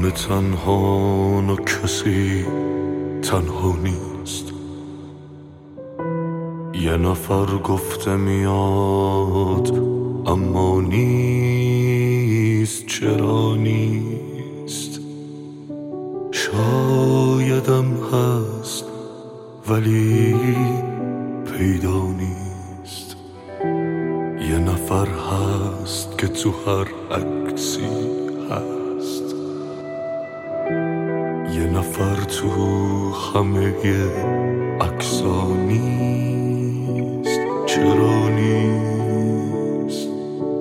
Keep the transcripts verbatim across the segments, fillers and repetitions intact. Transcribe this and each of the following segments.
همه تنها و کسی تنها نیست. یه نفر گفته میاد اما نیست. چرا نیست؟ شایدم هست ولی پیدا نیست. یه نفر هست که تو هر عکسی هست. یه نفر تو همه عکسا نیست. چرا نیست؟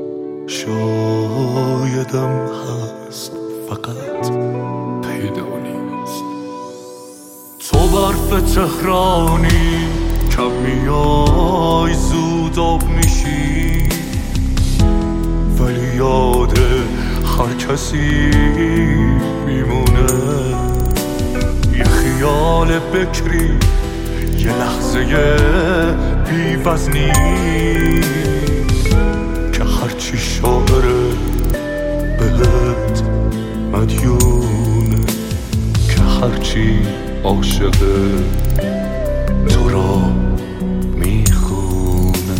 شایدم هست فقط پیدا نیست. تو برف تهرانی کم میای زود آب میشی، ولی یاد هر کسی میمونه. یه خیال بکری، یه لحظه بی‌وزنی که هرچی شاعره بهت مدیونه، که هرچی عاشقه تو را میخونه.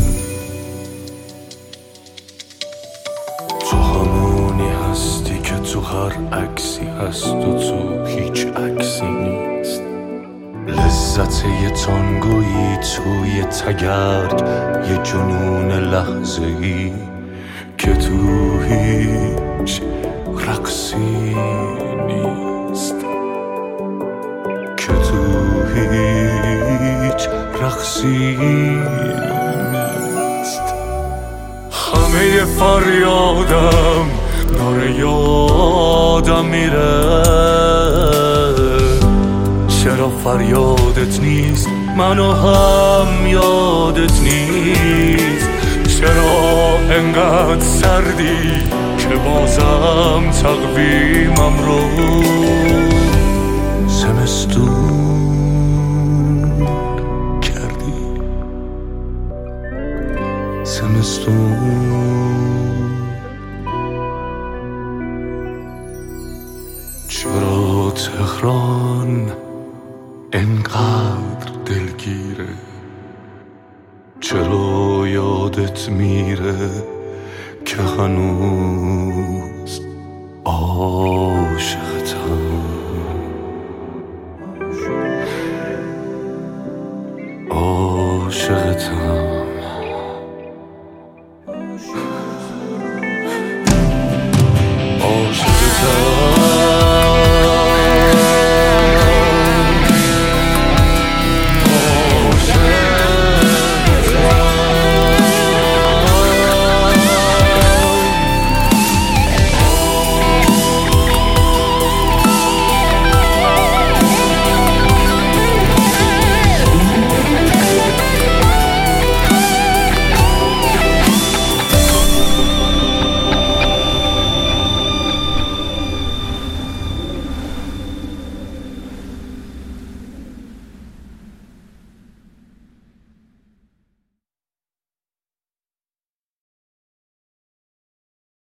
تو همونی هستی که تو هر عکسی هست و تو هیچ عکسی نیست. لذت یه تانگویی توی تگرگ، یه جنون لحظه‌ای که تو هیچ رقصی نیست. که تو هیچ رقصی نیست. همه فریادم داره یادم میره. چرا فریادت نیست؟ منو هم یادت نیست. چرا انقدر سردی که بازم تقویمم رو زمستون کردی. زمستون. چرا تهران انقدر دلگیره؟ چرا یادت میره که هنوز عاشقتم؟ عاشقتم.